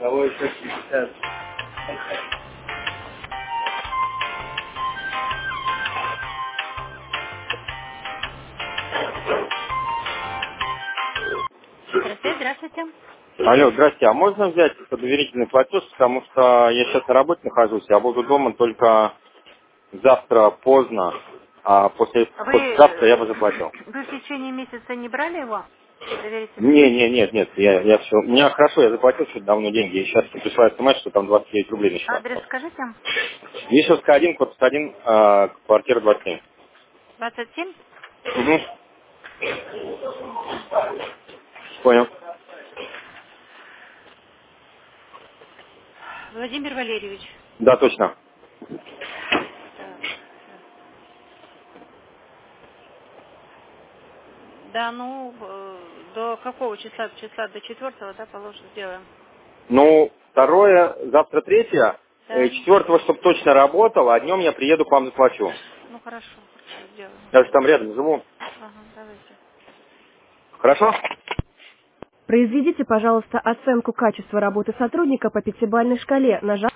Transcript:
Кого еще 50? Здравствуйте, здравствуйте. Алло, здрасте. А можно взять доверительный платеж, потому что я сейчас на работе нахожусь, я буду дома только завтра поздно, а Вы, послезавтра я бы заплатил. вы в течение месяца не брали его? Доверительный? Нет, я все. У меня хорошо, я заплатил что-то давно деньги, и сейчас пришла смс, что там 29 рублей мне еще Адрес осталось. скажите. Вишевская 1, корпус 1, квартира 27. 27? Угу. Понял. Владимир Валерьевич. Да, точно. Так, сейчас. Да, ну, до какого числа? Числа до 4-го, да, положим, сделаем. Ну, второе, завтра третье, Да, четвертого, чтобы точно работало, а днем я приеду к вам заплачу. ну хорошо, хорошо, сделаем. Я же там рядом живу. Ага, давайте. Хорошо? Произведите, пожалуйста, оценку качества работы сотрудника по пятибалльной шкале, нажав